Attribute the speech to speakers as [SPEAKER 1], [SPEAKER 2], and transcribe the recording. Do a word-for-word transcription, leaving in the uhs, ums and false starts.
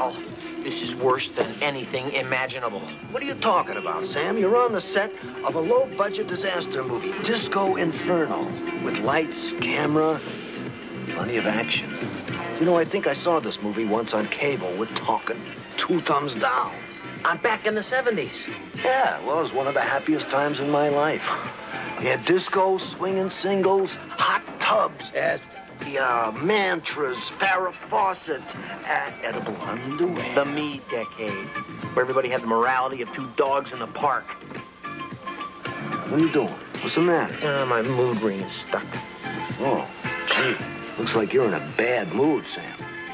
[SPEAKER 1] Al, this is worse than anything imaginable.
[SPEAKER 2] What are you talking about, Sam? You're on the set of a low-budget disaster movie, Disco Inferno, with lights, camera, plenty of action. You know, I think I saw this movie once on cable with talking two thumbs down.
[SPEAKER 1] I'm back in the seventies.
[SPEAKER 2] Yeah, well, it was one of the happiest times in my life. We had disco, swinging singles, hot tubs,
[SPEAKER 1] Yes.
[SPEAKER 2] the uh, mantras, Farrah Fawcett, uh, edible underwear.
[SPEAKER 1] The me decade, where everybody had the morality of two dogs in the park.
[SPEAKER 2] What are you doing? What's the matter?
[SPEAKER 1] Uh, my mood ring is stuck.
[SPEAKER 2] Oh, gee. Looks like you're in a bad mood, Sam.